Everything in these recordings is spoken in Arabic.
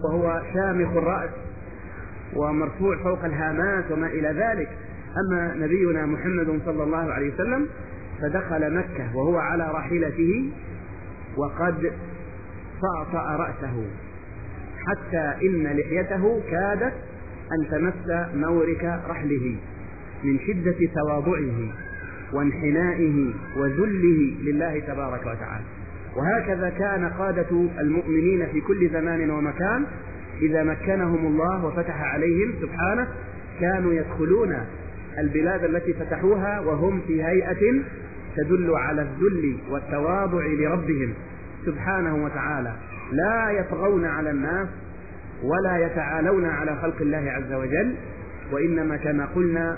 وهو شامخ الرأس ومرفوع فوق الهامات وما إلى ذلك. أما نبينا محمد صلى الله عليه وسلم فدخل مكة وهو على راحلته وقد طأطأ رأسه حتى إن لحيته كادت أن تمس مورك رحله من شدة تواضعه وانحنائه وذله لله تبارك وتعالى. وهكذا كان قادة المؤمنين في كل زمان ومكان، إذا مكنهم الله وفتح عليهم سبحانه كانوا يدخلون البلاد التي فتحوها وهم في هيئة تدل على الذل والتواضع لربهم سبحانه وتعالى، لا يطغون على الناس ولا يتعالون على خلق الله عز وجل، وإنما كما قلنا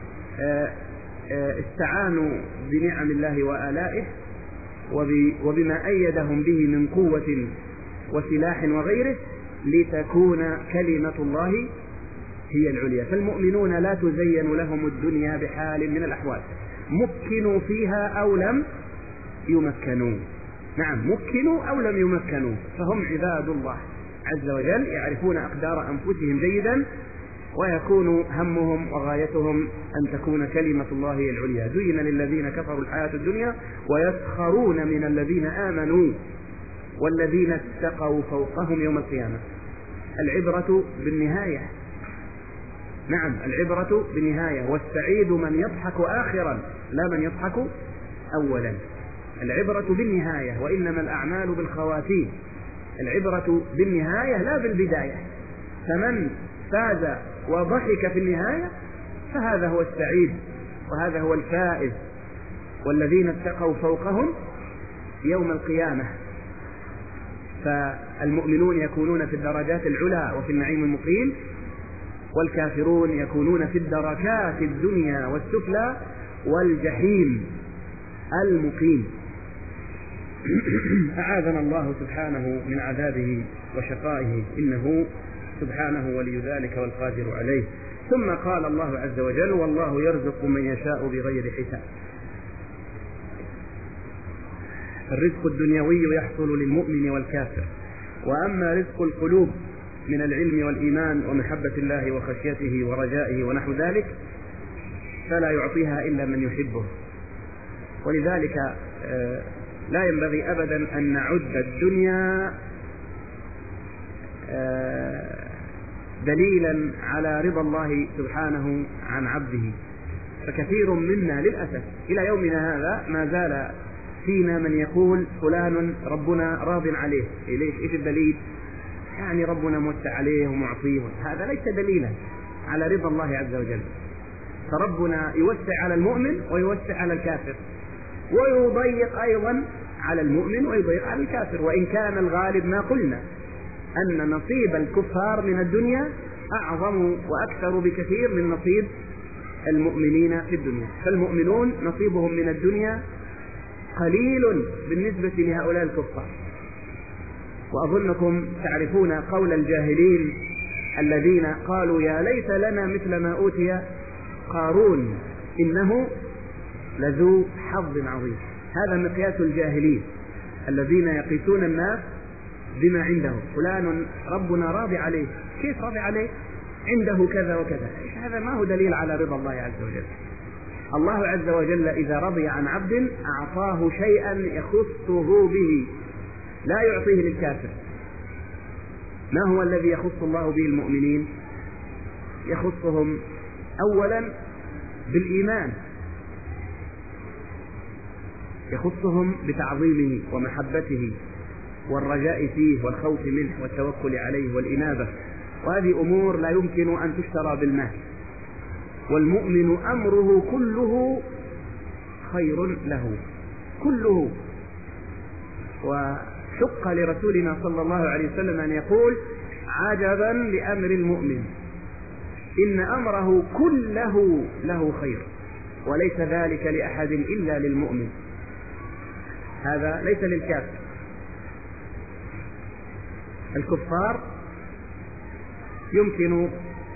استعانوا بنعم الله وآلائه وبما أيدهم به من قوة وسلاح وغيره لتكون كلمة الله هي العليا. فالمؤمنون لا تزين لهم الدنيا بحال من الأحوال، مكنوا فيها أو لم يمكنوا. نعم، مكنوا أو لم يمكنوا، فهم عباد الله عز وجل يعرفون أقدار أنفسهم جيدا، ويكون همهم وغايتهم أن تكون كلمة الله هي العليا. زين للذين كفروا الحياة الدنيا ويسخرون من الذين آمنوا والذين اتقوا فوقهم يوم القيامة. العبرة بالنهاية. نعم، العبرة بالنهاية، والسعيد من يضحك آخرا لا من يضحك أولا. العبرة بالنهاية، وإنما الأعمال بالخواتيم. العبرة بالنهاية لا بالبداية. فمن فاز وضحك في النهاية فهذا هو السعيد وهذا هو الفائز. والذين اتقوا فوقهم يوم القيامة. فالمؤمنون يكونون في الدرجات العلى وفي النعيم المقيم، والكافرون يكونون في الدركات الدنيا والسفلى والجحيم المقيم. أعاذنا الله سبحانه من عذابه وشقائه، إنه سبحانه ولي ذلك والقادر عليه. ثم قال الله عز وجل: والله يرزق من يشاء بغير حساب. الرزق الدنيوي يحصل للمؤمن والكافر، وأما رزق القلوب من العلم والإيمان ومحبة الله وخشيته ورجائه ونحو ذلك فلا يعطيها إلا من يحبه. ولذلك لا ينبغي أبدا أن نعد الدنيا دليلا على رضا الله سبحانه عن عبده. فكثير منا للأسف إلى يومنا هذا ما زال فينا من يقول فلان ربنا راض عليه. إيش الدليل؟ يعني ربنا موسع عليه ومعطيه. هذا ليس دليلا على رضا الله عز وجل. فربنا يوسع على المؤمن ويوسع على الكافر، ويضيق أيضا على المؤمن ويضيق على الكافر. وإن كان الغالب ما قلنا أن نصيب الكفار من الدنيا أعظم وأكثر بكثير من نصيب المؤمنين في الدنيا. فالمؤمنون نصيبهم من الدنيا قليل بالنسبة لهؤلاء الكفار. وأظنكم تعرفون قول الجاهلين الذين قالوا: يا ليت لنا مثل ما أوتي قارون إنه لذو حظ عظيم. هذا مقياس الجاهلين الذين يقيسون الناس بما عندهم. فلان ربنا راضي عليه. كيف راضي عليه؟ عنده كذا وكذا. هذا ما هو دليل على رضا الله عز وجل. الله عز وجل إذا رضي عن عبد أعطاه شيئا يخصه به، لا يعطيه للكافر. ما هو الذي يخص الله به المؤمنين؟ يخصهم أولا بالإيمان، يخصهم بتعظيمه ومحبته والرجاء فيه والخوف منه والتوكل عليه والإنابة. وهذه أمور لا يمكن أن تشترى بالمال. والمؤمن أمره كله خير له، كله. وشق لرسولنا صلى الله عليه وسلم أن يقول: عجبا لأمر المؤمن، إن أمره كله له خير، وليس ذلك لأحد إلا للمؤمن. هذا ليس للكافر. الكفار يمكن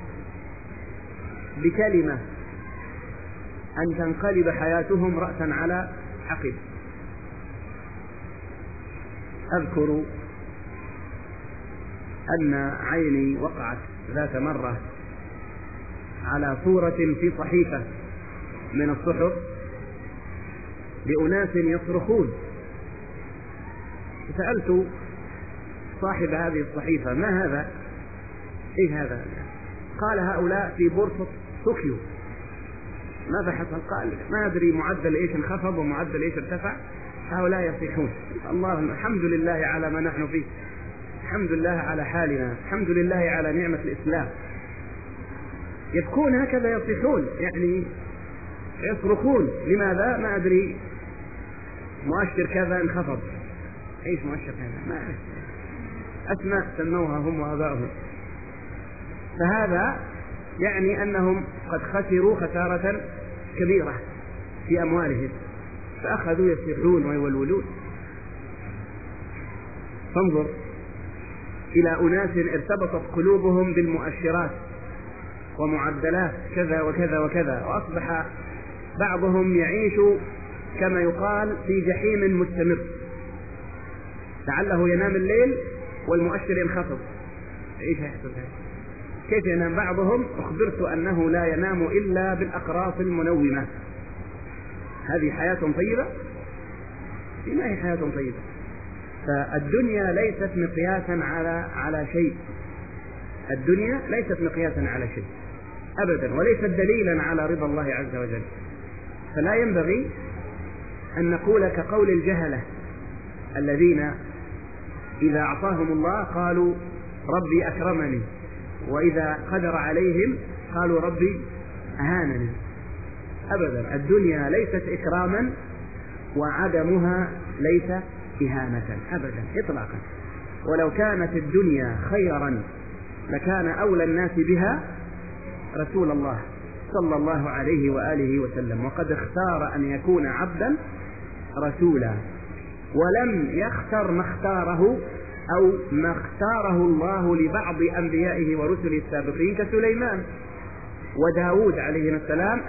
بكلمة أن تنقلب حياتهم رأسا على عقب. أذكر أن عيني وقعت ذات مرة على صورة في صحيفة من الصحف لأناس يصرخون. سألت صاحب هذه الصحيفة: ما هذا؟ إيه هذا؟ قال: هؤلاء في بورصة طوكيو. ماذا حصل؟ قال: ما أدري معدل إيش انخفض ومعدل إيش ارتفع، هؤلاء يصيحون. الله، الحمد لله على ما نحن فيه، الحمد لله على حالنا، الحمد لله على نعمة الإسلام. يبكون هكذا، يصيحون، يعني يصرخون. لماذا؟ ما أدري، مؤشر كذا انخفض. ايش مؤشر كذا؟ ما أسماء سموها هم وآباؤهم. فهذا يعني أنهم قد خسروا خسارة كبيرة في أموالهم، فأخذوا يصيحون ويولولون. فانظر إلى أناس ارتبطت قلوبهم بالمؤشرات ومعدلات كذا وكذا وكذا، وأصبح بعضهم يعيش كما يقال في جحيم مستمر، لعله ينام الليل والمؤشر ينخفض. ايش يحصل؟ كيف ينام بعضهم؟ أخبرت أنه لا ينام إلا بالأقراص المنومة. هذه حياة طيبة؟ ما هي حياة طيبة. فالدنيا ليست مقياسا على شيء، الدنيا ليست مقياسا على شيء أبدا، وليست دليلا على رضا الله عز وجل. فلا ينبغي أن نقول كقول الجهلة الذين إذا أعطاهم الله قالوا ربي أكرمني، وإذا قدر عليهم قالوا ربي أهانني. أبدا، الدنيا ليست إكراما، وعدمها ليس إهانة أبدا إطلاقا. ولو كانت الدنيا خيرا لكان أولى الناس بها رسول الله صلى الله عليه وآله وسلم، وقد اختار أن يكون عبدا رسولا، ولم يختر ما اختاره أو ما اختاره الله لبعض أنبيائه ورسله السابقين كسليمان وداود عليه السلام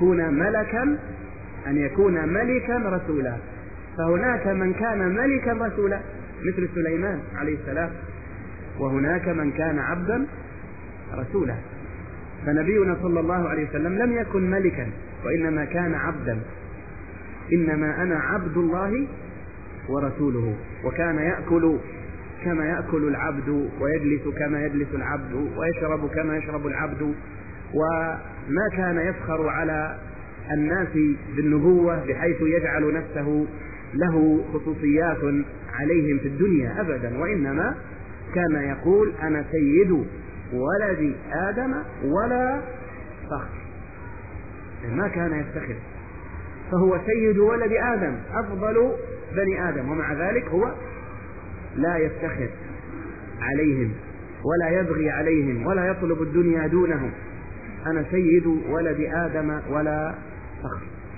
أن يكون ملكا رسولا. فهناك من كان ملكا رسولا مثل سليمان عليه السلام، وهناك من كان عبدا رسولا. فنبينا صلى الله عليه وسلم لم يكن ملكا، وإنما كان عبدا. إنما أنا عبد الله ورسوله. وكان يأكل كما يأكل العبد، ويجلس كما يجلس العبد، ويشرب كما يشرب العبد، وما كان يفخر على الناس بالنبوة بحيث يجعل نفسه له خصوصيات عليهم في الدنيا أبدا، وإنما كان يقول أنا سيد ولد آدم ولا فخر. ما كان يفتخر، فهو سيد ولد آدم، أفضل بني آدم، ومع ذلك هو لا يفتخر عليهم ولا يبغي عليهم ولا يطلب الدنيا دونهم. أنا سيد ولد آدم ولا فخر.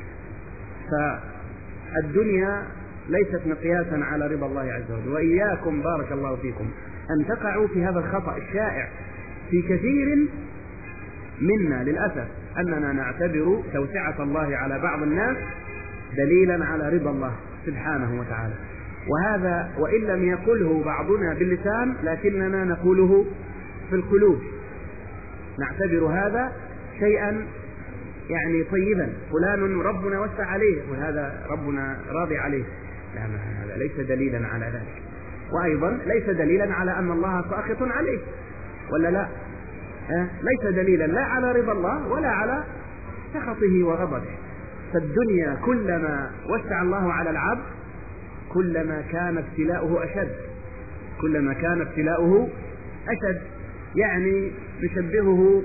فالدنيا ليست مقياسا على رضا الله عز وجل. وإياكم بارك الله فيكم أن تقعوا في هذا الخطأ الشائع في كثير منا للأسف، أننا نعتبر توسعة الله على بعض الناس دليلا على رضا الله سبحانه وتعالى. وهذا وإن لم يقله بعضنا باللسان لكننا نقوله في القلوب، نعتبر هذا شيئا يعني طيبا، فلان ربنا وسع عليه وهذا ربنا راضي عليه. لا، هذا ليس دليلا على ذلك، وأيضا ليس دليلا على أن الله ساخط عليه، ولا لا؟ ليس دليلا لا على رضا الله ولا على سخطه وغضبه. فالدنيا كلما وسع الله على العبد كلما كان ابتلاؤه أشد، كلما كان ابتلاؤه أشد. يعني نشبهه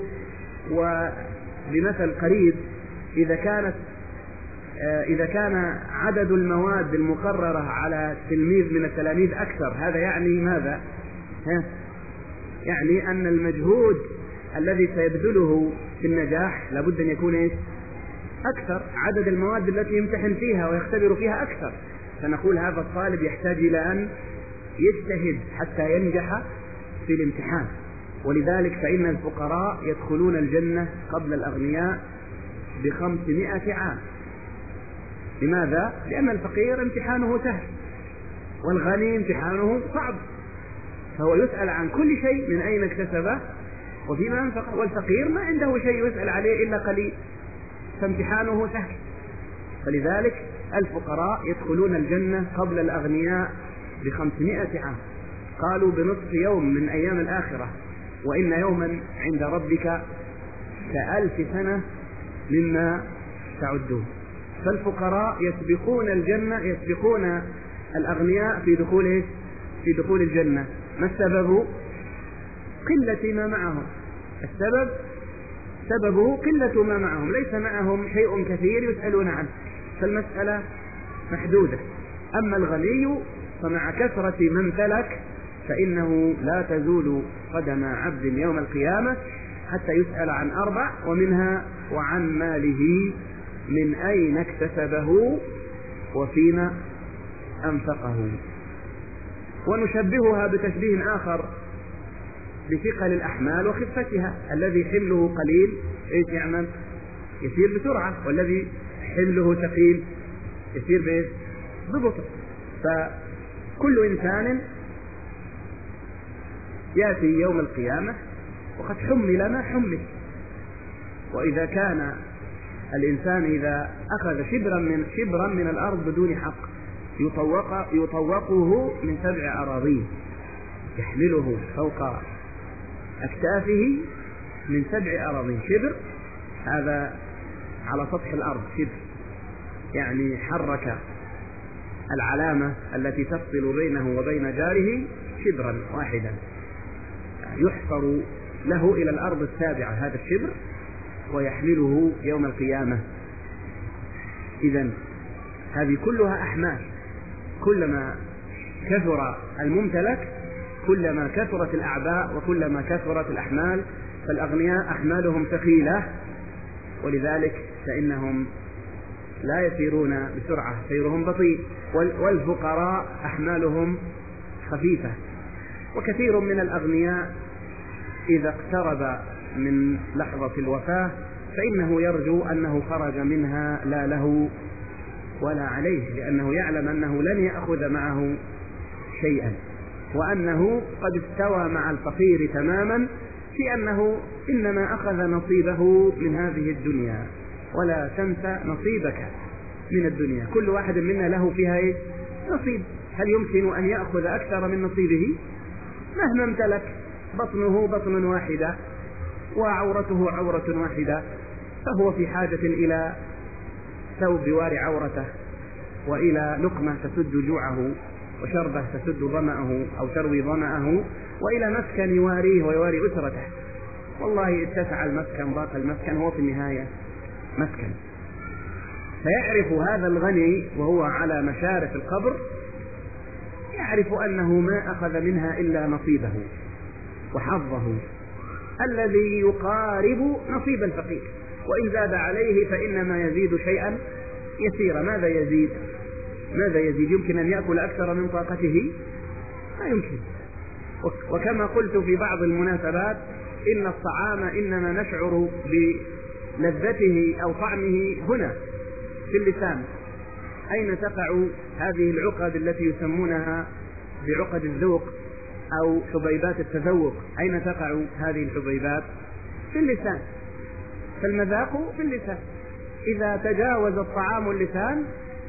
وبمثل قريب، إذا كان عدد المواد المقررة على تلميذ من التلاميذ أكثر، هذا يعني ماذا؟ يعني أن المجهود الذي سيبذله في النجاح لابد أن يكون إيش؟ أكثر. عدد المواد التي يمتحن فيها ويختبر فيها أكثر، فنقول هذا الطالب يحتاج إلى أن يجتهد حتى ينجح في الامتحان. ولذلك فإن الفقراء يدخلون الجنة قبل الأغنياء ب500 عام. لماذا؟ لأن الفقير امتحانه سهل والغني امتحانه صعب. فهو يسأل عن كل شيء من أين اكتسبه وفيما أنفقه. والفقير ما عنده شيء يسأل عليه إلا قليل، فامتحانه سهل. فلذلك الفقراء يدخلون الجنة قبل الأغنياء ب500 عام، قالوا بنصف يوم من أيام الآخرة، وإن يوما عند ربك ك1000 سنة مما تعدون. فالفقراء يسبقون الجنة، يسبقون الأغنياء في دخول الجنة. ما السبب؟ قلة ما معهم. السبب سببه قلة ما معهم، ليس معهم شيء كثير يسألون عنه، فالمسألة محدودة. أما الغني فمع كثرة ما امتلك فإنه لا تزول قدم عبد يوم القيامة حتى يسأل عن 4، ومنها وعن ماله من أين اكتسبه وفيما أنفقه. ونشبهها بتشبيه آخر بثقل الأحمال وخفتها. الذي حمله قليل ايش يعمل؟ يسير بسرعة، والذي حمله ثقيل يسير ببطء. فكل إنسان يأتي يوم القيامة وقد حمل ما حمل. وإذا كان الإنسان إذا أخذ شبرا من الأرض بدون حق يطوقه من 7 أراضين، يحمله فوق أكتافه من 7 أراضين. شبر هذا على سطح الأرض، شبر يعني حرك العلامة التي تفصل بينه وبين جاره شبرا واحدا، يحفر له إلى الأرض السابعة هذا الشبر ويحمله يوم القيامة. إذن هذه كلها أحمال، كلما كثر الممتلك كلما كثرت الأعباء وكلما كثرت الأحمال. فالأغنياء أحمالهم ثقيلة، ولذلك فإنهم لا يسيرون بسرعة، سيرهم بطيء. والفقراء أحمالهم خفيفة. وكثير من الأغنياء إذا اقترب من لحظة الوفاة فإنه يرجو أنه خرج منها لا له ولا عليه، لأنه يعلم أنه لن يأخذ معه شيئا، وأنه قد استوى مع الفقير تماما في أنه إنما أخذ نصيبه من هذه الدنيا. ولا تنسى نصيبك من الدنيا، كل واحد منا له فيها نصيب. هل يمكن أن يأخذ أكثر من نصيبه؟ مهما امتلك، بطنه بطن واحدة وعورته عورة واحدة، فهو في حاجة إلى ثوب يواري عورته، وإلى لقمة تسد جوعه، وشربة تسد ظمأه أو تروي ظمأه، وإلى مسكن يواريه ويواري أسرته. والله اتسع المسكن ضاق المسكن، هو في النهاية مسكن. فيعرف هذا الغني وهو على مشارف القبر، يعرف أنه ما أخذ منها إلا نصيبه وحظه الذي يقارب نصيب الفقير، وإن زاد عليه فإنما يزيد شيئا يسيرا. ماذا يزيد؟ يمكن أن يأكل أكثر من طاقته؟ لا يمكن. وكما قلت في بعض المناسبات إن الطعام إنما نشعر بلذته أو طعمه هنا في اللسان. أين تقع هذه العقد التي يسمونها بعقد الذوق أو حبيبات التذوق؟ أين تقع هذه الحبيبات؟ في اللسان. فالمذاق في اللسان. إذا تجاوز الطعام اللسان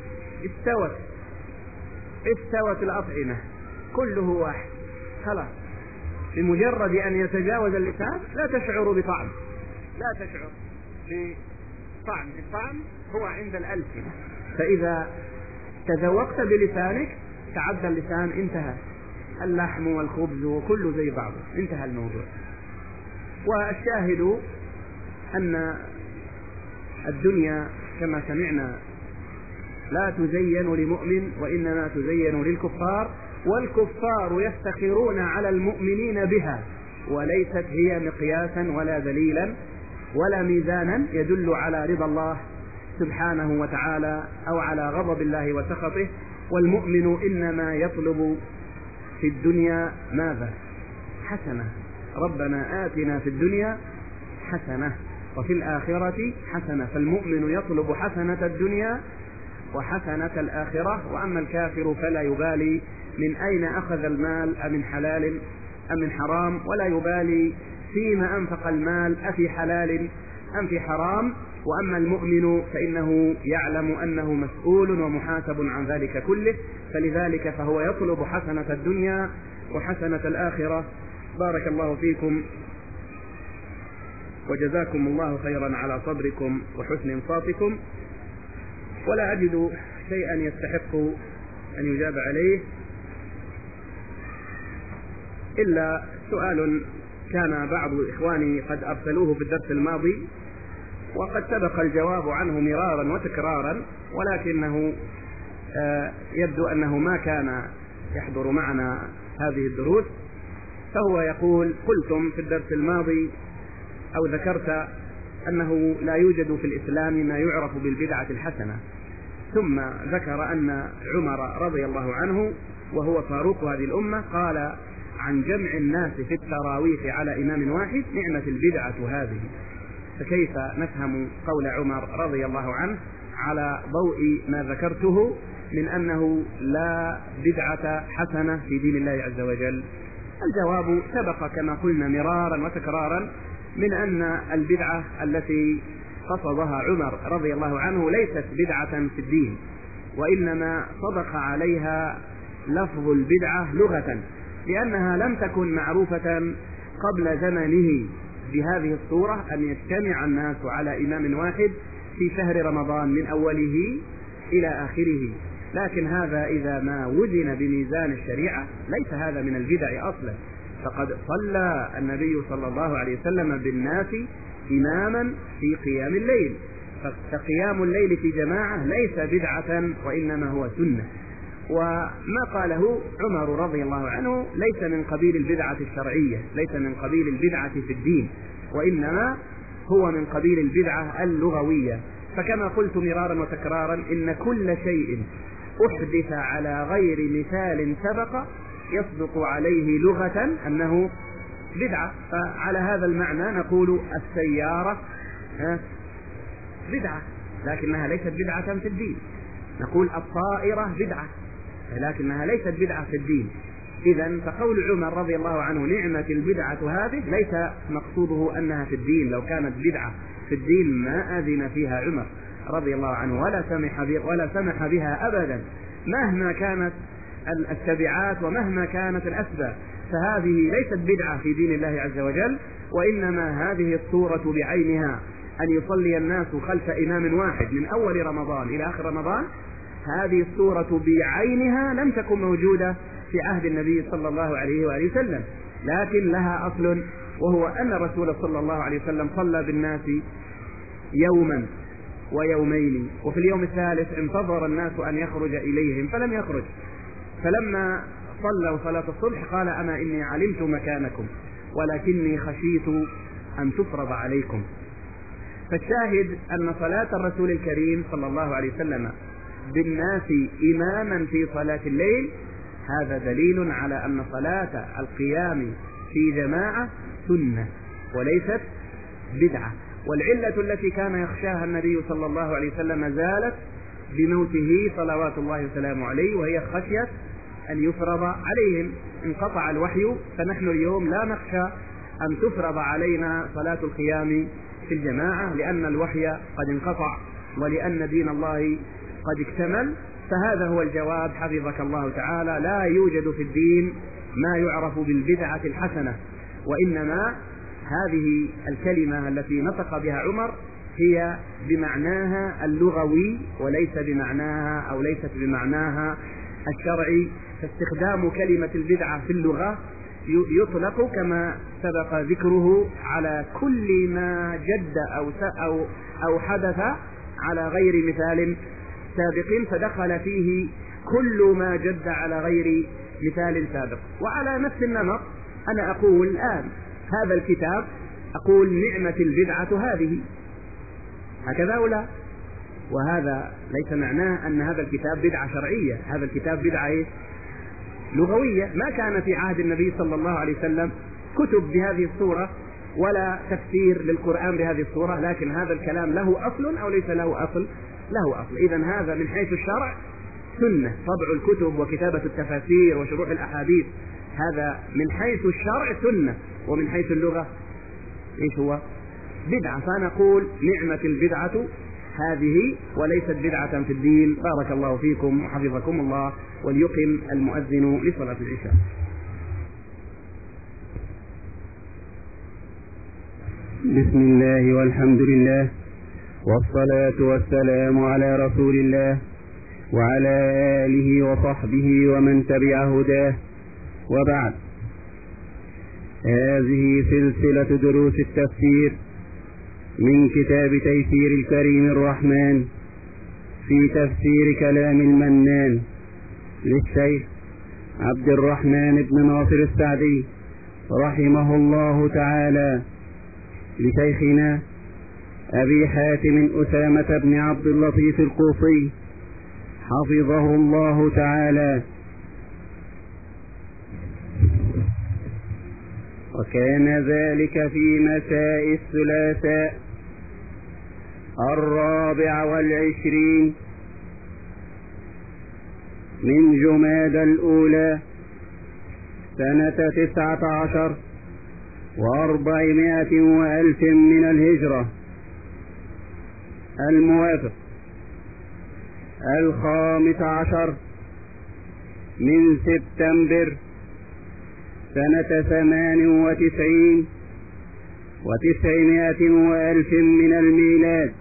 استوت الأطعمة، كله واحد خلاص. بمجرد أن يتجاوز اللسان لا تشعر بطعم، لا تشعر بطعم. الطعم هو عند الألسنة، فإذا تذوقت بلسانك تعدى اللسان، انتهى. اللحم والخبز وكله زي بعضه، انتهى الموضوع. والشاهد أن الدنيا كما سمعنا لا تزين لمؤمن وإنما تزين للكفار، والكفار يفتخرون على المؤمنين بها، وليست هي مقياسا ولا دليلا ولا ميزانا يدل على رضا الله سبحانه وتعالى أو على غضب الله وسخطه. والمؤمن إنما يطلب في الدنيا ماذا؟ حسنة. ربنا آتنا في الدنيا حسنة وفي الآخرة حسنة. فالمؤمن يطلب حسنة الدنيا وحسنة الآخرة. وأما الكافر فلا يبالي من أين أخذ المال، أمن حلال أم من حرام، ولا يبالي فيما أنفق المال أفي حلال أم في حرام. وأما المؤمن فإنه يعلم أنه مسؤول ومحاسب عن ذلك كله، فلذلك فهو يطلب حسنة الدنيا وحسنة الآخرة. بارك الله فيكم وجزاكم الله خيرا على صبركم وحسن انصاتكم، ولا أجد شيئا يستحق أن يجاب عليه إلا سؤال كان بعض إخواني قد أرسلوه في الدرس الماضي، وقد سبق الجواب عنه مرارا وتكرارا، ولكنه يبدو أنه ما كان يحضر معنا هذه الدروس. فهو يقول: قلتم في الدرس الماضي أو ذكرت أنه لا يوجد في الإسلام ما يعرف بالبدعة الحسنة، ثم ذكر أن عمر رضي الله عنه وهو فاروق هذه الأمة قال عن جمع الناس في التراويح على إمام واحد: نعمة البدعة هذه. فكيف نفهم قول عمر رضي الله عنه على ضوء ما ذكرته من أنه لا بدعة حسنة في دين الله عز وجل؟ الجواب سبق كما قلنا مرارا وتكرارا من أن البدعة التي قصدها عمر رضي الله عنه ليست بدعة في الدين، وإنما صدق عليها لفظ البدعة لغة، لأنها لم تكن معروفة قبل زمنه بهذه الصورة، أن يجتمع الناس على إمام واحد في شهر رمضان من أوله إلى آخره. لكن هذا إذا ما وزن بميزان الشريعة ليس هذا من البدع أصلا، فقد صلى النبي صلى الله عليه وسلم بالناس إماما في قيام الليل، فقيام الليل في جماعة ليس بدعة وإنما هو سنة. وما قاله عمر رضي الله عنه ليس من قبيل البدعة الشرعية، ليس من قبيل البدعة في الدين، وإنما هو من قبيل البدعة اللغوية. فكما قلت مرارا وتكرارا إن كل شيء أحدث على غير مثال سبق يصدق عليه لغة أنه بدعة. فعلى هذا المعنى نقول السيارة بدعة لكنها ليست بدعة في الدين، نقول الطائرة بدعة لكنها ليست بدعة في الدين. إذن فقول عمر رضي الله عنه نعمة البدعة هذه ليس مقصوده أنها في الدين، لو كانت بدعة في الدين ما أذن فيها عمر رضي الله عنه ولا سمح بها أبدا مهما كانت التبعات ومهما كانت الأسباب. فهذه ليست بدعة في دين الله عز وجل، وإنما هذه الصورة بعينها أن يصلي الناس خلف إمام واحد من أول رمضان إلى آخر رمضان، هذه الصورة بعينها لم تكن موجودة في عهد النبي صلى الله عليه وآله وسلم، لكن لها أصل، وهو أن الرسول صلى الله عليه وسلم صلى بالناس يوما ويومين، وفي اليوم الثالث انتظر الناس أن يخرج إليهم فلم يخرج، فلما صلوا صلاة الصبح قال أما إني علمت مكانكم ولكني خشيت أن تفرض عليكم. فالشاهد أن صلاة الرسول الكريم صلى الله عليه وسلم بالناس إماما في صلاة الليل هذا دليل على أن صلاة القيام في جماعة سنة وليست بدعة. والعلة التي كان يخشاها النبي صلى الله عليه وسلم زالت بموته صلوات الله وسلامه عليه، وهي خشية أن يفرض عليهم. انقطع الوحي، فنحن اليوم لا نخشى أن تفرض علينا صلاة القيام في الجماعة، لأن الوحي قد انقطع ولأن دين الله قد اكتمل. فهذا هو الجواب حفظك الله تعالى. لا يوجد في الدين ما يعرف بالبدعة الحسنة، وإنما هذه الكلمة التي نطق بها عمر هي بمعناها اللغوي وليس بمعناها أو ليست بمعناها الشرعي. فاستخدام كلمة البدعة في اللغة يطلق كما سبق ذكره على كل ما جد أو حدث على غير مثال سابق، فدخل فيه كل ما جد على غير مثال سابق. وعلى نفس النمط أنا أقول الآن هذا الكتاب أقول نعمة البدعة هذه، هكذا ولا؟ وهذا ليس معناه أن هذا الكتاب بدعة شرعية، هذا الكتاب بدعة لغوية. ما كان في عهد النبي صلى الله عليه وسلم كتب بهذه الصورة ولا تفسير للقرآن بهذه الصورة، لكن هذا الكلام له أصل أو ليس له أصل؟ له أصل. إذن هذا من حيث الشرع سنة، طبع الكتب وكتابة التفاسير وشروح الأحاديث هذا من حيث الشرع سنة، ومن حيث اللغة ايش هو؟ بدعة. فنقول نعمة البدعة هذه وليست بدعة في الدين. بارك الله فيكم وحفظكم الله، وليقم المؤذن لصلاة العشاء. بسم الله والحمد لله، والصلاة والسلام على رسول الله وعلى آله وصحبه ومن تبع هداه، وبعد. هذه سلسلة دروس التفسير من كتاب تيسير الكريم الرحمن في تفسير كلام المنان للشيخ عبد الرحمن بن ناصر السعدي رحمه الله تعالى، لشيخنا أبي حاتم أسامة بن عبد اللطيف القوصي حفظه الله تعالى. وكان ذلك في مساء الثلاثاء 24 من جمادى الأولى سنة 19 و400 وألف من الهجرة، الموافق 15 من سبتمبر سنة 98 و900 وألف من الميلاد.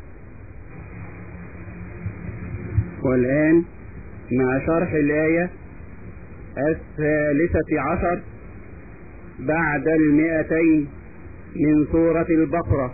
والآن مع شرح الآية 13 بعد 200 من سورة البقرة.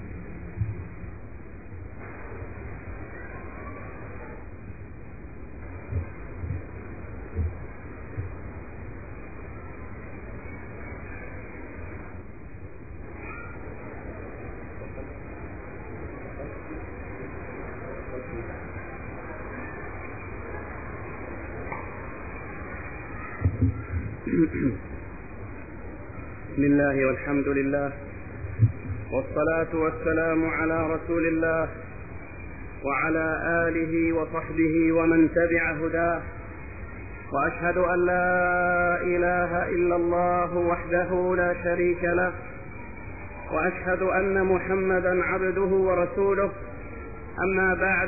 بسم الله والحمد لله، والصلاة والسلام على رسول الله وعلى آله وصحبه ومن تبع هداه، وأشهد أن لا إله إلا الله وحده لا شريك له، وأشهد أن محمدا عبده ورسوله. أما بعد،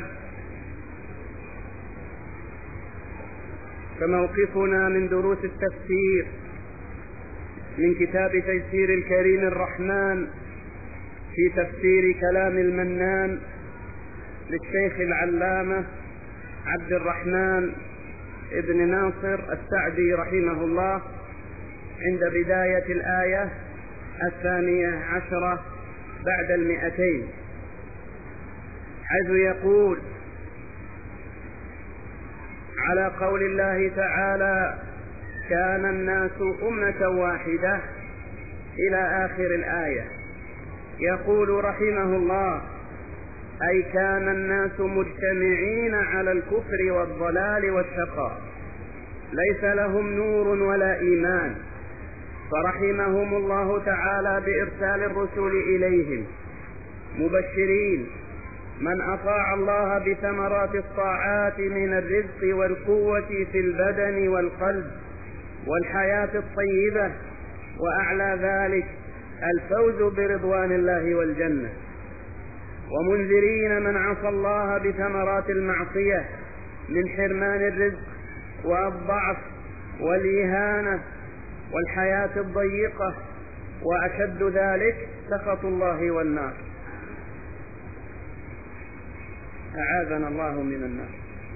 فموقفنا من دروس التفسير من كتاب تيسير الكريم الرحمن في تفسير كلام المنان للشيخ العلامة عبد الرحمن ابن ناصر السعدي رحمه الله، عند بداية الآية 12 بعد 200، حيث يقول: على قول الله تعالى: كان الناس أمة واحدة، إلى آخر الآية. يقول رحمه الله: أي كان الناس مجتمعين على الكفر والضلال والشقاء، ليس لهم نور ولا إيمان، فرحمهم الله تعالى بإرسال الرسل إليهم مبشرين من أطاع الله بثمرات الطاعات من الرزق والقوة في البدن والقلب والحياة الطيبة، وأعلى ذلك الفوز برضوان الله والجنة، ومنذرين من عصى الله بثمرات المعصية من حرمان الرزق والضعف والإهانة والحياة الضيقة، وأشد ذلك سخط الله والنار. أعاذنا الله من النار.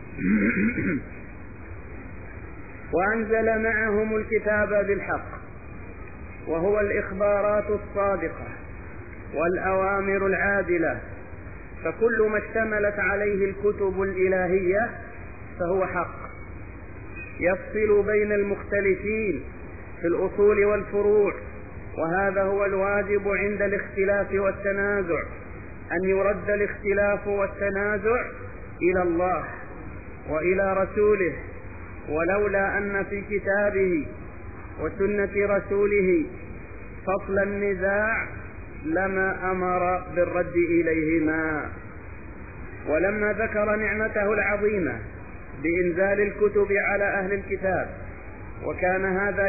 وأنزل معهم الكتاب بالحق، وهو الإخبارات الصادقة والأوامر العادلة، فكل ما اشتملت عليه الكتب الإلهية فهو حق، يفصل بين المختلفين في الأصول والفروع، وهذا هو الواجب عند الاختلاف والتنازع، أن يرد الاختلاف والتنازع إلى الله وإلى رسوله، ولولا أن في كتابه وسنة رسوله فصل النزاع لما أمر بالرد إليهما. ولما ذكر نعمته العظيمة بإنزال الكتب على أهل الكتاب وكان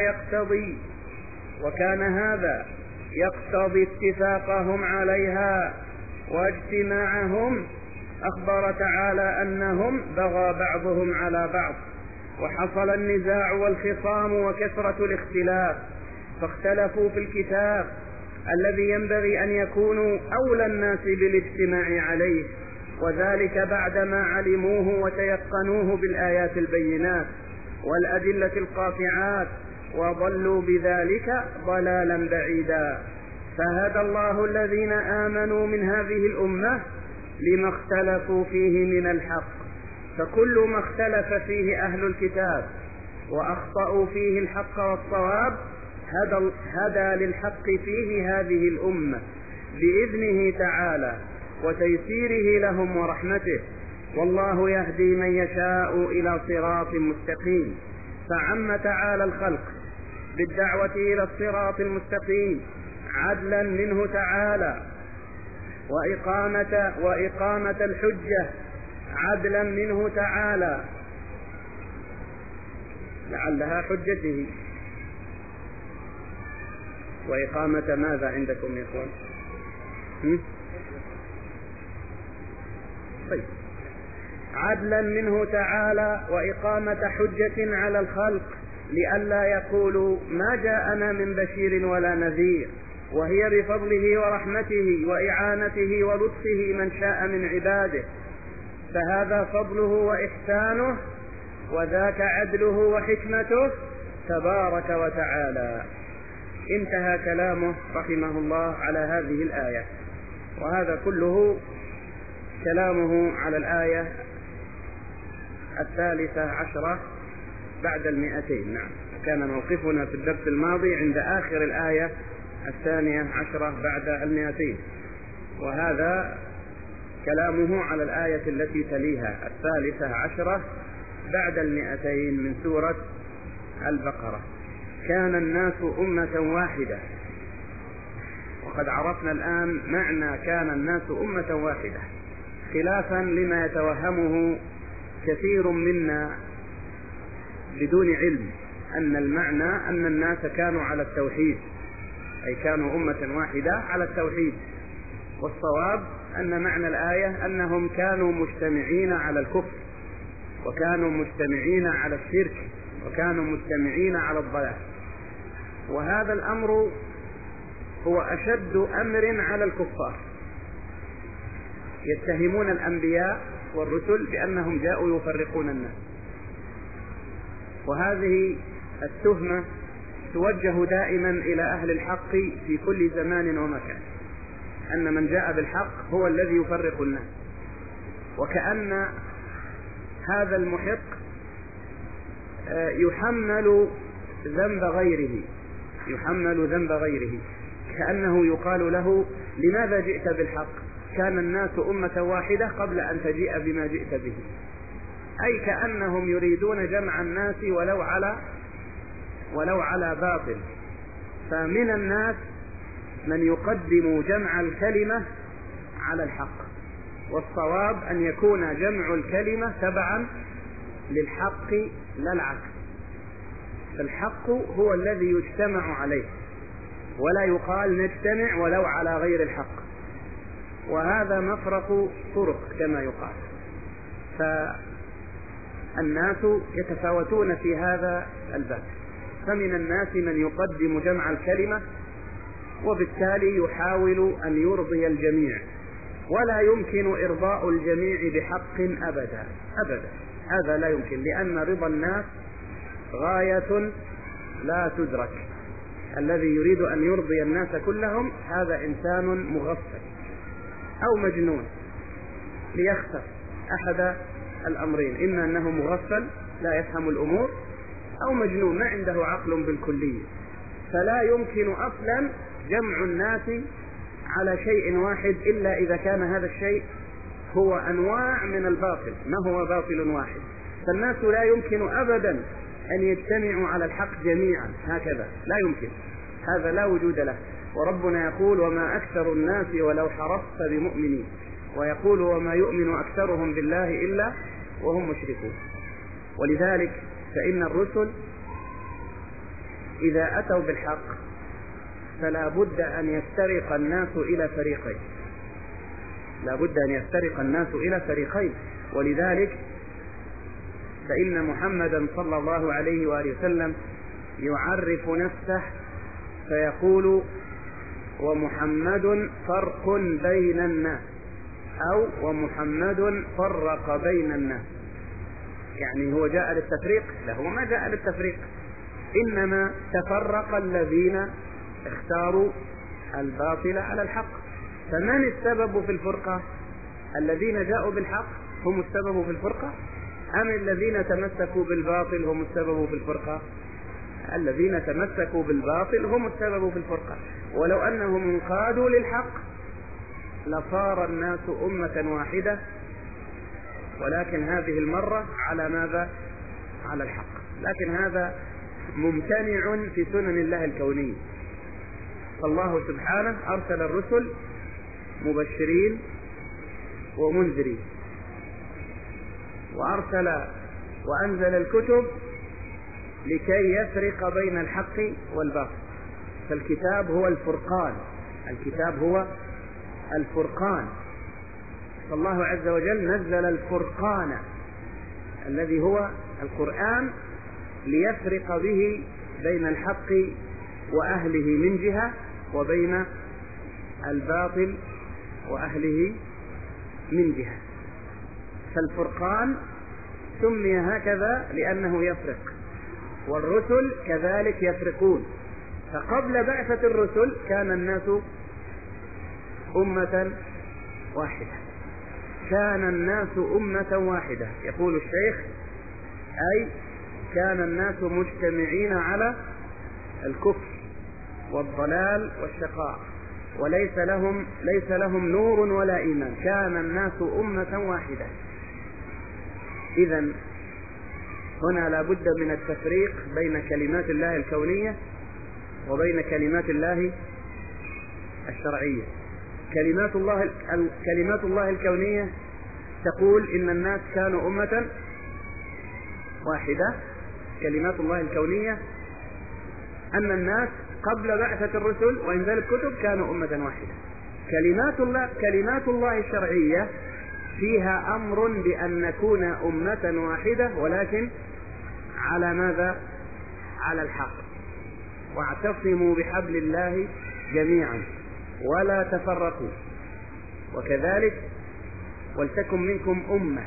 هذا يقتضي اتفاقهم عليها واجتماعهم. أخبر تعالى أنهم بغى بعضهم على بعض، وحصل النزاع والخصام وكثرة الاختلاف، فاختلفوا في الكتاب الذي ينبغي أن يكونوا أولى الناس بالاجتماع عليه، وذلك بعدما علموه وتيقنوه بالآيات البينات والأدلة القاطعات، وضلوا بذلك ضلالا بعيدا. فهدى الله الذين آمنوا من هذه الأمة لما اختلفوا فيه من الحق، فكل ما اختلف فيه أهل الكتاب وأخطأوا فيه الحق والصواب هدى للحق فيه هذه الأمة بإذنه تعالى وتيسيره لهم ورحمته، والله يهدي من يشاء إلى صراط مستقيم. فعم تعالى الخلق بالدعوة إلى الصراط المستقيم عدلا منه تعالى، وإقامة الحجة عدلا منه تعالى، لعلها حجته. وإقامة ماذا عندكم يا إخوان؟ طيب، عدلا منه تعالى وإقامة حجة على الخلق لئلا يقولوا ما جاءنا من بشير ولا نذير، وهي بفضله ورحمته وإعانته ولطفه من شاء من عباده، فهذا فضله وإحسانه، وذاك عدله وحكمته تبارك وتعالى. انتهى كلامه رحمه الله على هذه الآية، وهذا كله كلامه على الآية 13 بعد 200. نعم، كان موقفنا في الدرس الماضي عند آخر الآية 12 بعد 200، وهذا كلامه على الآية التي تليها 13 بعد 200 من سورة البقرة. كان الناس أمة واحدة، وقد عرفنا الآن معنى كان الناس أمة واحدة، خلافا لما يتوهمه كثير منا بدون علم أن المعنى أن الناس كانوا على التوحيد، أي كانوا أمة واحدة على التوحيد، والصواب أن معنى الآية أنهم كانوا مجتمعين على الكفر، وكانوا مجتمعين على الشرك، وكانوا مجتمعين على الضلال. وهذا الأمر هو أشد أمر على الكفار، يتهمون الأنبياء والرسل بأنهم جاءوا يفرقون الناس، وهذه التهمة توجه دائما إلى أهل الحق في كل زمان ومكان، أن من جاء بالحق هو الذي يفرق الناس، وكأن هذا المحق يحمل ذنب غيره، كأنه يقال له لماذا جئت بالحق؟ كان الناس أمة واحدة قبل أن تجيء بما جئت به، أي كأنهم يريدون جمع الناس ولو على باطل. فمن الناس من يقدم جمع الكلمة على الحق، والصواب أن يكون جمع الكلمة تبعا للحق لا العكس، فالحق هو الذي يجتمع عليه، ولا يقال نجتمع ولو على غير الحق، وهذا مفرق طرق كما يقال. فالناس يتفاوتون في هذا الباب، فمن الناس من يقدم جمع الكلمة وبالتالي يحاول أن يرضي الجميع، ولا يمكن إرضاء الجميع بحق أبدا، هذا لا يمكن، لأن رضا الناس غاية لا تدرك. الذي يريد أن يرضي الناس كلهم هذا إنسان مغفل أو مجنون، ليختار أحد الأمرين، إما أنه مغفل لا يفهم الأمور، أو مجنون ما عنده عقل بالكلية. فلا يمكن أصلا جمع الناس على شيء واحد إلا إذا كان هذا الشيء هو أنواع من الباطل، ما هو باطل واحد. فالناس لا يمكن أبدا أن يجتمعوا على الحق جميعا هكذا، لا يمكن، هذا لا وجود له. وربنا يقول وما أكثر الناس ولو حرصت بمؤمنين، ويقول وما يؤمن أكثرهم بالله إلا وهم مشركون. ولذلك فإن الرسل إذا أتوا بالحق فلا بد أن يفترق الناس إلى فريقين، لا بد أن يفترق الناس إلى فريقين. ولذلك فإن محمدا صلى الله عليه وآله وسلم يعرف نفسه فيقول: ومحمد فرق بين الناس، أو ومحمد فرق بين الناس. يعني هو جاء للتفريق؟ لا، هو ما جاء للتفريق، إنما تفرق الذين اختاروا الباطل على الحق. فمن السبب في الفرقة؟ الذين جاءوا بالحق هم السبب في الفرقة، أم الذين تمسكوا بالباطل هم السبب في الفرقة؟ الذين تمسكوا بالباطل هم السبب في الفرقة. ولو أنهم انقادوا للحق لصار الناس أمة واحدة، ولكن هذه المرة على ماذا؟ على الحق. لكن هذا ممتنع في سنن الله الكونية. فالله سبحانه أرسل الرسل مبشرين ومنذرين، وأنزل الكتب لكي يفرق بين الحق والباطل. فالكتاب هو الفرقان، الكتاب هو الفرقان. فالله عز وجل نزل الفرقان الذي هو القرآن ليفرق به بين الحق وأهله من جهة، وبين الباطل وأهله من جهة. فالفرقان سمي هكذا لأنه يفرق، والرسل كذلك يفرقون. فقبل بعثة الرسل كان الناس أمة واحدة، كان الناس أمة واحدة. يقول الشيخ: أي كان الناس مجتمعين على الكفر والضلال والشقاء، ليس لهم نور ولا إيمان، كان الناس أمة واحدة. إذن هنا لا بد من التفريق بين كلمات الله الكونية وبين كلمات الله الشرعية. كلمات الله الكونية تقول إن الناس كانوا أمة واحدة. كلمات الله الكونية أن الناس قبل بعثة الرسل وإنزال الكتب كانوا أمة واحدة. كلمات الله الشرعية فيها أمر بأن نكون أمة واحدة، ولكن على ماذا؟ على الحق. واعتصموا بحبل الله جميعا ولا تفرقوا، وكذلك ولتكن منكم أمة.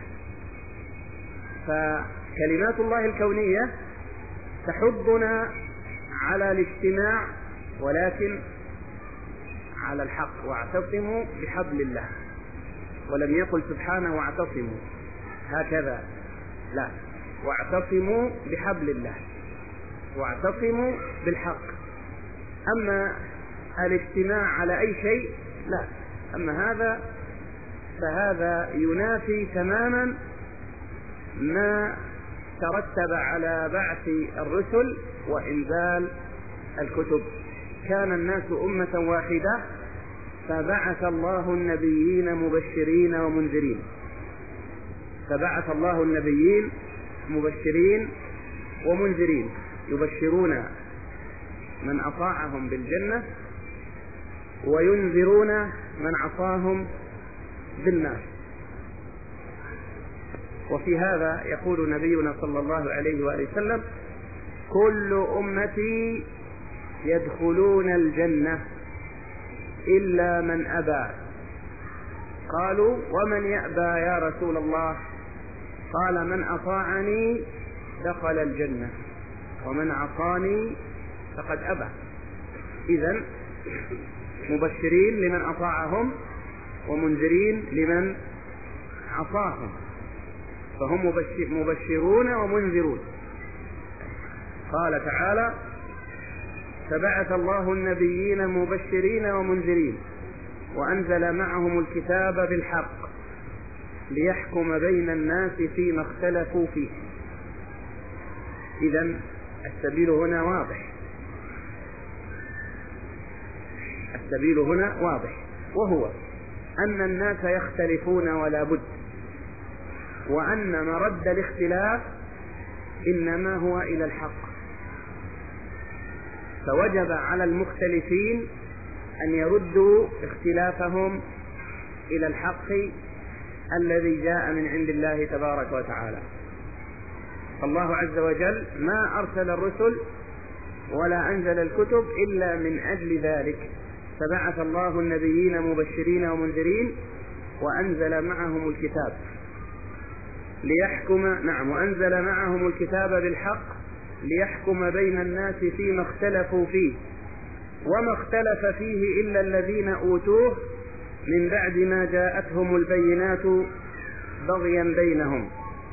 فكلمات الله الكونية تحضنا على الاجتماع، ولكن على الحق. واعتصموا بحبل الله، ولم يقل سبحانه واعتصموا هكذا، لا، واعتصموا بحبل الله، واعتصموا بالحق. أما الاجتماع على أي شيء لا، أما هذا فهذا ينافي تماما ما ترتب على بعث الرسل وإنزال الكتب. كان الناس أمة واحدة، فبعث الله النبيين مبشرين ومنذرين. فبعث الله النبيين مبشرين ومنذرين، يبشرون من أطاعهم بالجنة وينذرون من عصاهم بالنار. وفي هذا يقول نبينا صلى الله عليه وآله وسلم: كل أمتي يدخلون الجنة إلا من أبى. قالوا: ومن يأبى يا رسول الله؟ قال: من أطاعني دخل الجنة، ومن عصاني فقد أبى. إذن مبشرين لمن أطاعهم ومنذرين لمن عصاهم، فهم مبشرون ومنذرون. قال تعالى: فبعث الله النبيين مبشرين ومنذرين وأنزل معهم الكتاب بالحق ليحكم بين الناس فيما اختلفوا فيه. إذن السبيل هنا واضح، السبيل هنا واضح، وهو أن الناس يختلفون ولا بد، وأن مرد الاختلاف إنما هو إلى الحق. فوجب على المختلفين أن يردوا اختلافهم إلى الحق الذي جاء من عند الله تبارك وتعالى. الله عز وجل ما أرسل الرسل ولا أنزل الكتب إلا من أجل ذلك، فبعث الله النبيين مبشرين ومنذرين وأنزل معهم الكتاب وأنزل معهم الكتاب بالحق ليحكم بين الناس فيما اختلفوا فيه، وما اختلف فيه إلا الذين أوتوه من بعد ما جاءتهم البينات بغيا بينهم.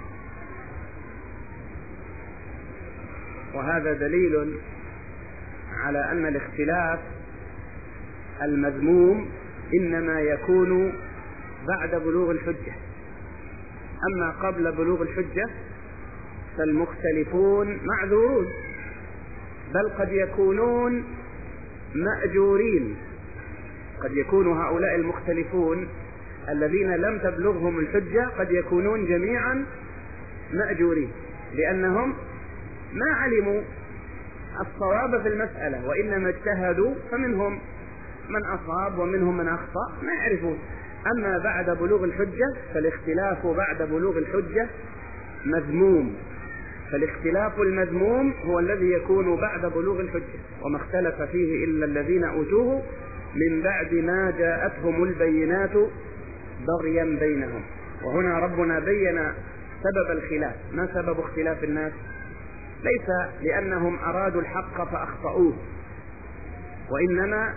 وهذا دليل على أن الاختلاف المذموم إنما يكون بعد بلوغ الحجة، أما قبل بلوغ الحجة فالمختلفون معذورون، بل قد يكونون مأجورين. قد يكون هؤلاء المختلفون الذين لم تبلغهم الحجة قد يكونون جميعا مأجورين، لأنهم ما علموا الصواب في المسألة وإنما اجتهدوا، فمنهم من أصاب ومنهم من أخطأ ما يعرفون. أما بعد بلوغ الحجة فالاختلاف بعد بلوغ الحجة مذموم، فالاختلاف المذموم هو الذي يكون بعد بلوغ الحجة، وما اختلف فيه إلا الذين أوتوه من بعد ما جاءتهم البينات بغيا بينهم. وهنا ربنا بين سبب الخلاف. ما سبب اختلاف الناس؟ ليس لأنهم أرادوا الحق فأخطأوه، وإنما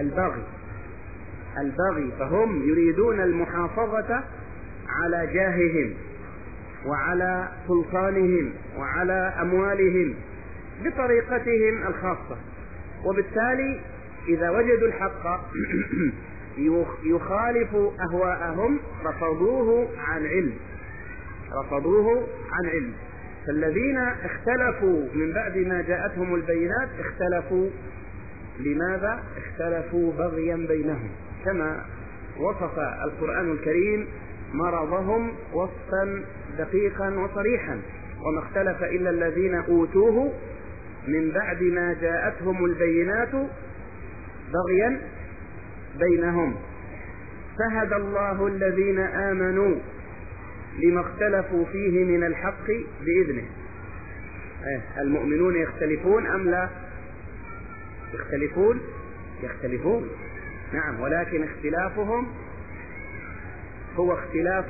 البغي، فهم يريدون المحافظة على جاههم وعلى سلطانهم وعلى أموالهم بطريقتهم الخاصة، وبالتالي إذا وجدوا الحق يخالف أهواءهم رفضوه عن علم. فالذين اختلفوا من بعد ما جاءتهم البينات اختلفوا لماذا؟ اختلفوا بغيا بينهم، كما وصف القرآن الكريم مرضهم وصفا دقيقا وصريحا: وما اختلف إلا الذين أوتوه من بعد ما جاءتهم البينات بغيا بينهم فهدى الله الذين آمنوا لما اختلفوا فيه من الحق بإذنه. المؤمنون يختلفون أم لا؟ يختلفون، نعم، ولكن اختلافهم هو اختلاف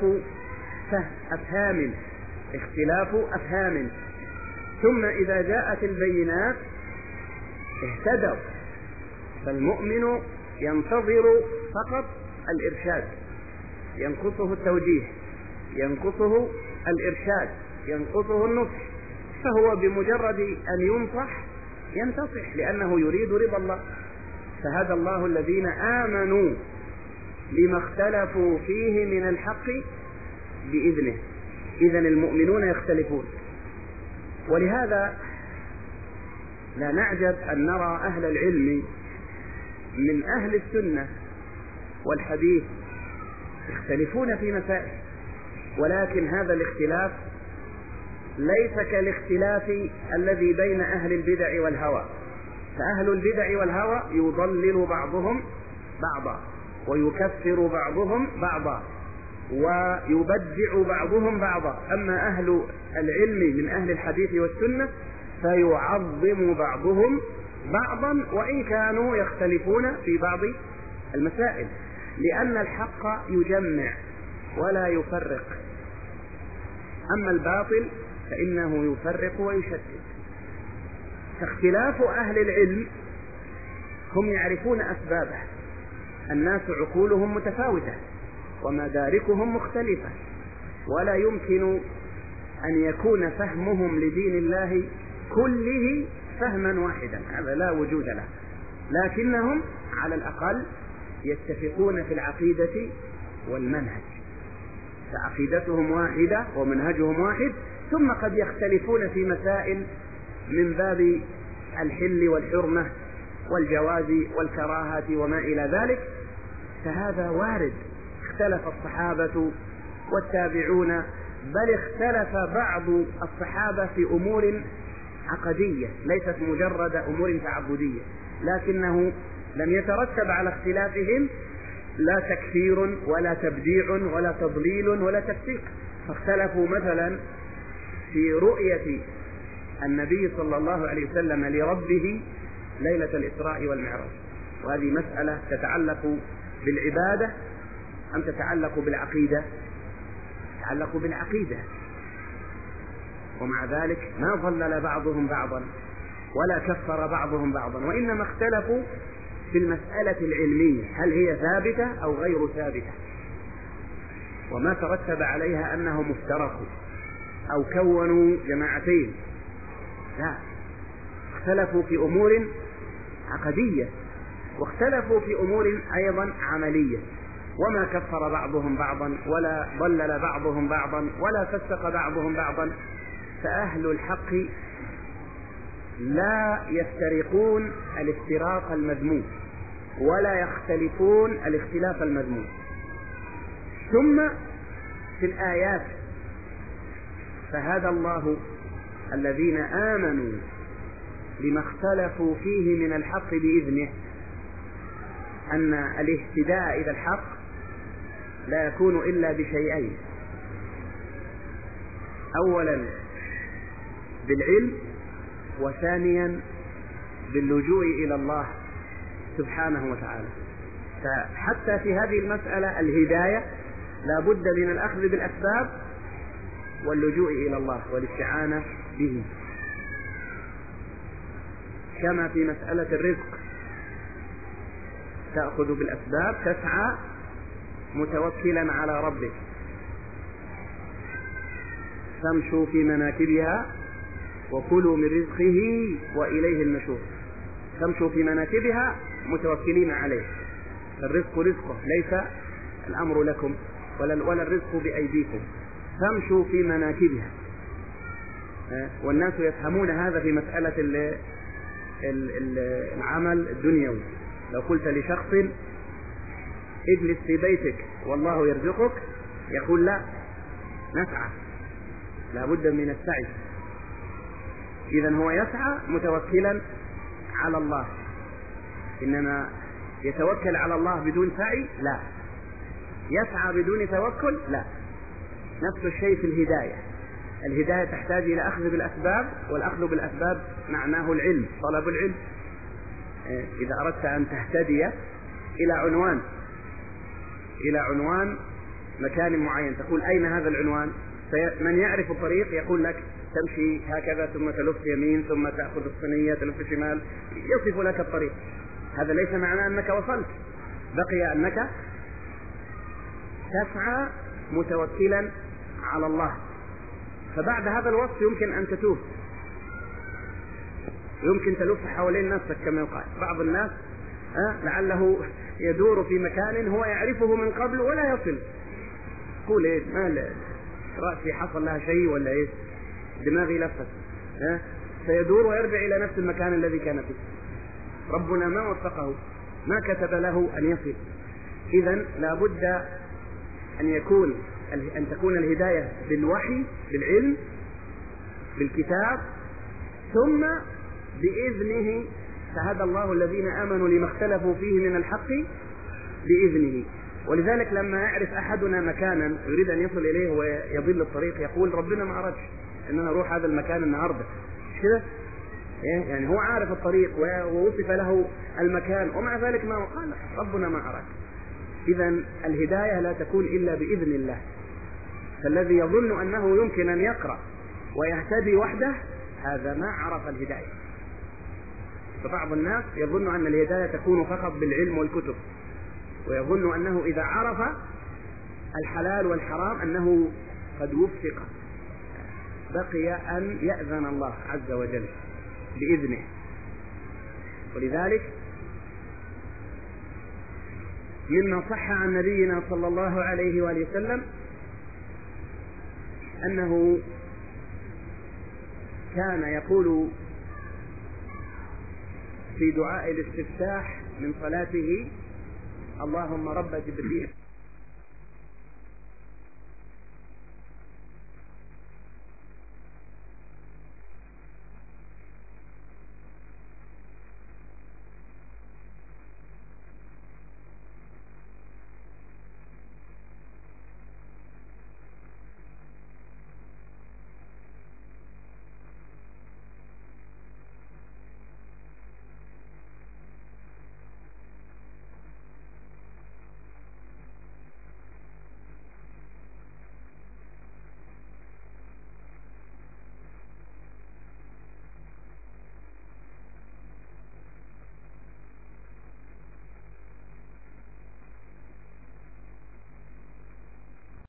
أفهام، ثم إذا جاءت البينات اهتدوا. فالمؤمن ينتظر فقط الإرشاد، ينقصه التوجيه، ينقصه الإرشاد، ينقصه النصح، فهو بمجرد أن ينتصح لأنه يريد رضا الله. فهدى الله الذين آمنوا لما اختلفوا فيه من الحق بإذنه. إذن المؤمنون يختلفون، ولهذا لا نعجب أن نرى أهل العلم من أهل السنة والحديث يختلفون في مسائل، ولكن هذا الاختلاف ليس كالاختلاف الذي بين أهل البدع والهوى. فأهل البدع والهوى يضلل بعضهم بعضا، ويكفر بعضهم بعضا، ويبدع بعضهم بعضا. أما أهل العلم من أهل الحديث والسنة فيعظم بعضهم بعضا وإن كانوا يختلفون في بعض المسائل، لأن الحق يجمع ولا يفرق، أما الباطل فإنه يفرق ويشتت. فاختلاف أهل العلم هم يعرفون أسبابه. الناس عقولهم متفاوتة ومداركهم مختلفة، ولا يمكن أن يكون فهمهم لدين الله كله فهما واحدا، هذا لا وجود له، لكنهم على الأقل يتفقون في العقيدة والمنهج، فعقيدتهم واحدة ومنهجهم واحد. ثم قد يختلفون في مسائل من باب الحل والحرمة والجواز والكراهة وما إلى ذلك، فهذا وارد. اختلف الصحابة والتابعون، بل اختلف بعض الصحابة في أمور عقدية ليست مجرد أمور تعبدية، لكنه لم يترتب على اختلافهم لا تكفير ولا تبديع ولا تضليل ولا تفسيق. فاختلفوا مثلا في رؤية النبي صلى الله عليه وسلم لربه ليلة الإسراء والمعراج، وهذه مسألة تتعلق بالعبادة أم تتعلق بالعقيدة؟ تتعلق بالعقيدة. ومع ذلك ما ضلل بعضهم بعضا ولا كفر بعضهم بعضا، وإنما اختلفوا في المسألة العلمية، هل هي ثابتة أو غير ثابتة، وما ترتب عليها أنهم افترقوا أو كونوا جماعتين، لا، اختلفوا في أمور عقدية واختلفوا في أمور أيضا عملية، وما كفر بعضهم بعضا ولا ضلل بعضهم بعضا ولا فسق بعضهم بعضا. فأهل الحق لا يفترقون الافتراق المذموم ولا يختلفون الاختلاف المذموم. ثم في الآيات فهدى الله الذين آمنوا لما اختلفوا فيه من الحق بإذنه، أن الاهتداء إلى الحق لا يكون إلا بشيئين: أولا بالعلم، وثانيا باللجوء إلى الله سبحانه وتعالى. فحتى في هذه المسألة الهداية لا بد من الأخذ بالأسباب واللجوء إلى الله والاستعانة به، كما في مسألة الرزق تأخذ بالأسباب، تسعى متوكلا على ربك، فامشوا في مناكبها وكلوا من رزقه وإليه النشور. فامشوا في مناكبها متوكلين عليه، الرزق رزقه، ليس الأمر لكم ولا الرزق بأيديكم، فامشوا في مناكبها. والناس يفهمون هذا في مسألة العمل الدنيوي. لو قلت لشخص اجلس في بيتك والله يرزقك، يقول لا، نسعى، لا بد من السعي. إذن هو يسعى متوكلا على الله، إنما يتوكل على الله بدون سعي؟ لا. يسعى بدون توكل؟ لا. نفس الشيء في الهداية. الهداية تحتاج إلى أخذ بالأسباب، والأخذ بالأسباب معناه العلم، طلب العلم. إذا أردت أن تهتدي إلى عنوان مكان معين، تقول أين هذا العنوان؟ من يعرف الطريق يقول لك تمشي هكذا ثم تلف يمين ثم تأخذ الصينية تلف شمال، يصف لك الطريق. هذا ليس معناه أنك وصلت، بقي أنك تسعى متوكلا على الله. فبعد هذا الوصف يمكن أن تتوه، يمكن تلف حوالين نفسك كما يقال. بعض الناس لعله يدور في مكان هو يعرفه من قبل ولا يصل، يقول ايه، ما رأسي حصل لها شيء ولا ايه، دماغي لفت، سيدور ويرجع إلى نفس المكان الذي كان فيه. ربنا ما وفقه، ما كتب له أن يصل. إذن لا بد أن تكون الهداية بالوحي، بالعلم، بالكتاب، ثم بإذنه. فهدى الله الذين آمنوا لما اختلفوا فيه من الحق بإذنه. ولذلك لما يعرف أحدنا مكانا يريد أن يصل إليه ويضل الطريق يقول ربنا ما أردش أن أنا أروح هذا المكان النهاردة، مش كده؟ يعني هو عارف الطريق ووصف له المكان، ومع ذلك ما قال ربنا ما أراد. إذن الهداية لا تكون إلا بإذن الله. فالذي يظن أنه يمكن أن يقرأ ويهتدي وحده هذا ما عرف الهداية. فبعض الناس يظن أن الهداية تكون فقط بالعلم والكتب، ويظن أنه إذا عرف الحلال والحرام أنه قد وفق. بقي أن يأذن الله عز وجل بإذنه. ولذلك مما صح عن نبينا صلى الله عليه وآله وسلم أنه كان يقول في دعاء الاستفتاح من صلاته: اللهم رب جبريل